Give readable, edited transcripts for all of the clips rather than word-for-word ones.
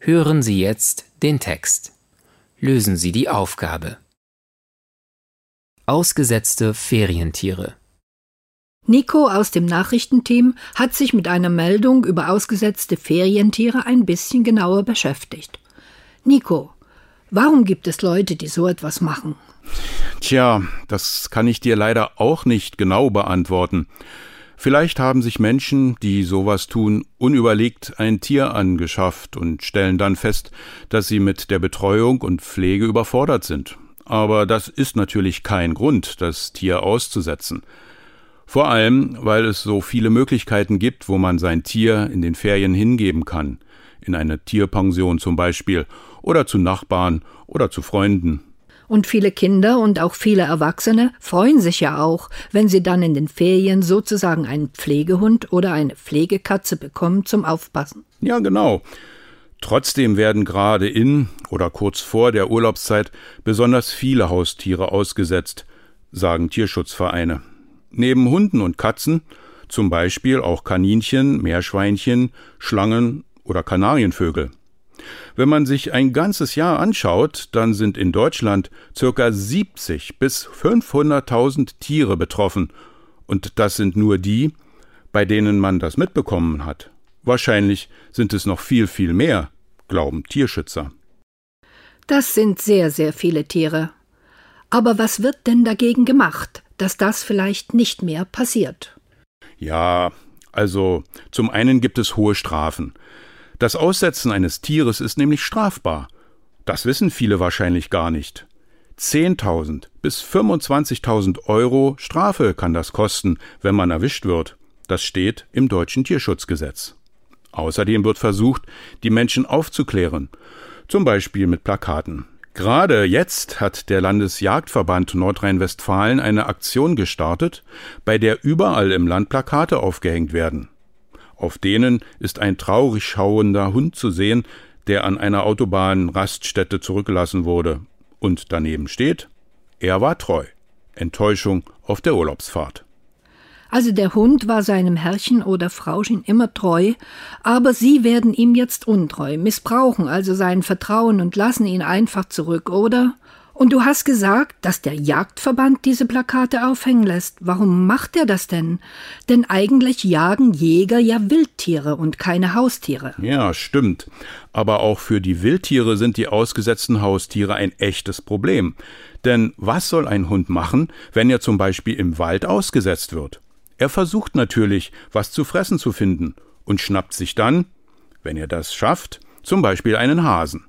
Hören Sie jetzt den Text. Lösen Sie die Aufgabe. Ausgesetzte Ferientiere. Nico aus dem Nachrichtenteam hat sich mit einer Meldung über ausgesetzte Ferientiere ein bisschen genauer beschäftigt. Nico, warum gibt es Leute, die so etwas machen? Tja, das kann ich dir leider auch nicht genau beantworten. Vielleicht haben sich Menschen, die sowas tun, unüberlegt ein Tier angeschafft und stellen dann fest, dass sie mit der Betreuung und Pflege überfordert sind. Aber das ist natürlich kein Grund, das Tier auszusetzen. Vor allem, weil es so viele Möglichkeiten gibt, wo man sein Tier in den Ferien hingeben kann. In eine Tierpension zum Beispiel oder zu Nachbarn oder zu Freunden. Und viele Kinder und auch viele Erwachsene freuen sich ja auch, wenn sie dann in den Ferien sozusagen einen Pflegehund oder eine Pflegekatze bekommen zum Aufpassen. Ja, genau. Trotzdem werden gerade in oder kurz vor der Urlaubszeit besonders viele Haustiere ausgesetzt, sagen Tierschutzvereine. Neben Hunden und Katzen zum Beispiel auch Kaninchen, Meerschweinchen, Schlangen oder Kanarienvögel. Wenn man sich ein ganzes Jahr anschaut, dann sind in Deutschland ca. 70 bis 500.000 Tiere betroffen. Und das sind nur die, bei denen man das mitbekommen hat. Wahrscheinlich sind es noch viel, viel mehr, glauben Tierschützer. Das sind sehr, sehr viele Tiere. Aber was wird denn dagegen gemacht, dass das vielleicht nicht mehr passiert? Ja, also zum einen gibt es hohe Strafen. Das Aussetzen eines Tieres ist nämlich strafbar. Das wissen viele wahrscheinlich gar nicht. 10.000 bis 25.000 Euro Strafe kann das kosten, wenn man erwischt wird. Das steht im deutschen Tierschutzgesetz. Außerdem wird versucht, die Menschen aufzuklären, zum Beispiel mit Plakaten. Gerade jetzt hat der Landesjagdverband Nordrhein-Westfalen eine Aktion gestartet, bei der überall im Land Plakate aufgehängt werden. Auf denen ist ein traurig schauender Hund zu sehen, der an einer Autobahnraststätte zurückgelassen wurde. Und daneben steht: Er war treu. Enttäuschung auf der Urlaubsfahrt. Also der Hund war seinem Herrchen oder Frauchen immer treu, aber sie werden ihm jetzt untreu, missbrauchen also sein Vertrauen und lassen ihn einfach zurück, oder? Und du hast gesagt, dass der Jagdverband diese Plakate aufhängen lässt. Warum macht er das denn? Denn eigentlich jagen Jäger ja Wildtiere und keine Haustiere. Ja, stimmt. Aber auch für die Wildtiere sind die ausgesetzten Haustiere ein echtes Problem. Denn was soll ein Hund machen, wenn er zum Beispiel im Wald ausgesetzt wird? Er versucht natürlich, was zu fressen zu finden und schnappt sich dann, wenn er das schafft, zum Beispiel einen Hasen.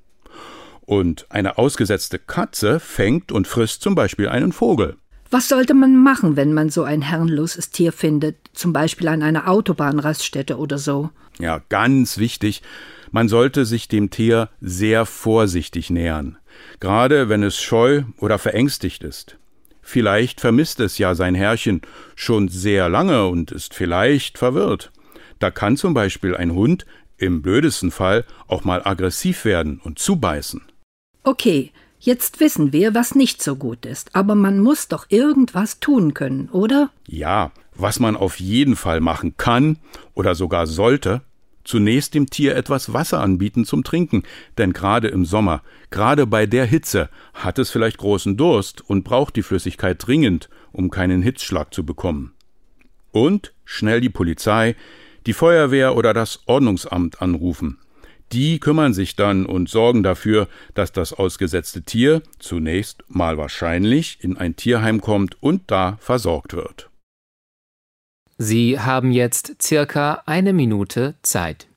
Und eine ausgesetzte Katze fängt und frisst zum Beispiel einen Vogel. Was sollte man machen, wenn man so ein herrenloses Tier findet, zum Beispiel an einer Autobahnraststätte oder so? Ja, ganz wichtig, man sollte sich dem Tier sehr vorsichtig nähern, gerade wenn es scheu oder verängstigt ist. Vielleicht vermisst es ja sein Herrchen schon sehr lange und ist vielleicht verwirrt. Da kann zum Beispiel ein Hund im blödesten Fall auch mal aggressiv werden und zubeißen. Okay, jetzt wissen wir, was nicht so gut ist, aber man muss doch irgendwas tun können, oder? Ja, was man auf jeden Fall machen kann oder sogar sollte: zunächst dem Tier etwas Wasser anbieten zum Trinken, denn gerade im Sommer, gerade bei der Hitze, hat es vielleicht großen Durst und braucht die Flüssigkeit dringend, um keinen Hitzschlag zu bekommen. Und schnell die Polizei, die Feuerwehr oder das Ordnungsamt anrufen. Die kümmern sich dann und sorgen dafür, dass das ausgesetzte Tier zunächst mal wahrscheinlich in ein Tierheim kommt und da versorgt wird. Sie haben jetzt circa 1 Minute Zeit.